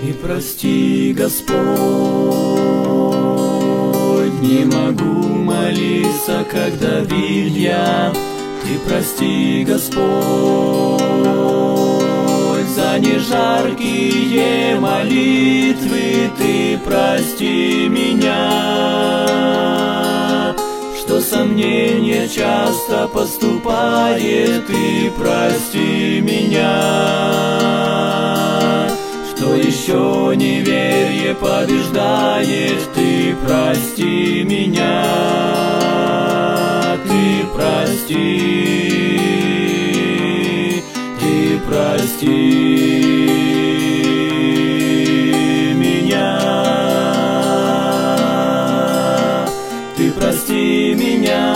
Ты прости, Господь, не могу молиться, как Давид я. Ты прости, Господь, за нежаркие молитвы. Ты прости меня, что сомнение часто поступает. Ты прости меня, что еще неверие побеждает. Ты прости меня, ты прости, ты прости меня, ты прости меня,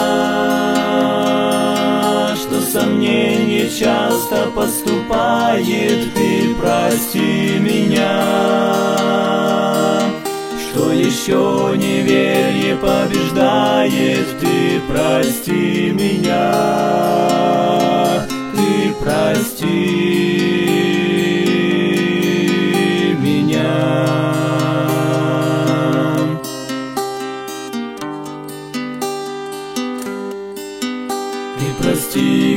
что сомнение часто поступает. Ты прости меня, что еще неверие побеждает. Ты прости меня, ты прости меня. Ты прости,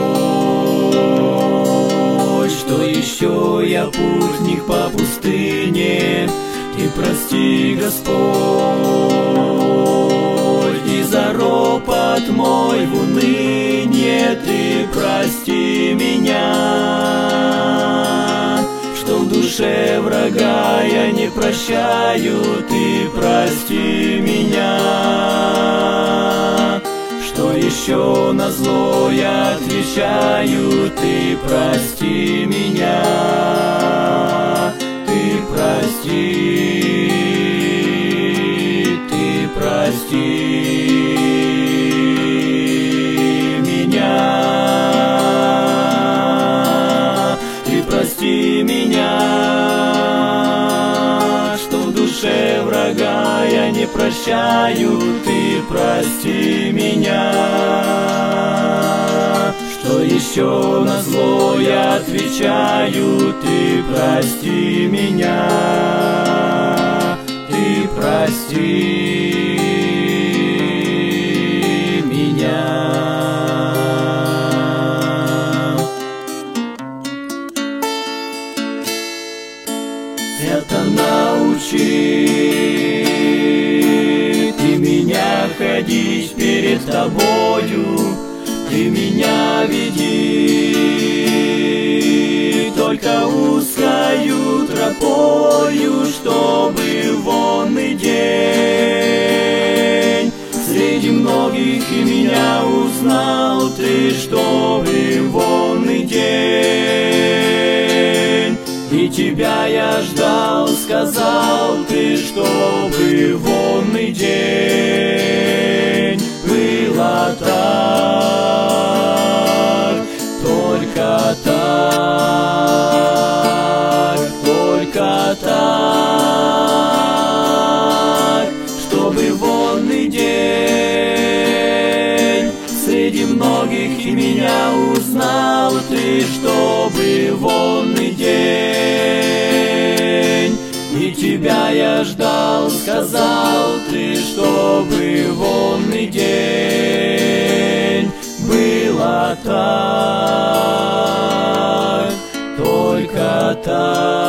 Господь, что еще я путник по пустыне. Ты прости, Господь, и за ропот мой в уныние. Ты прости меня, что в душе врага я не прощаю. Ты прости меня, что еще на зло я отвечаю. Ты прости меня, ты прости, ты прости меня, ты прости меня, что в душе врага я не прощаю. Ты прости меня, что еще на зло я отвечаю. Ты прости меня, ты прости меня. Это научи ты меня ходить перед тобою. Ты меня веди только узкою тропою, чтобы вонный день среди многих и меня узнал ты, чтобы вонный день. И тебя я ждал, сказал ты, чтобы вонный день было так, только так, только так, чтобы вонный день среди многих и меня узнал ты, чтобы вонный день. И тебя я ждал, сказал ты, чтобы вонный день было так, только так.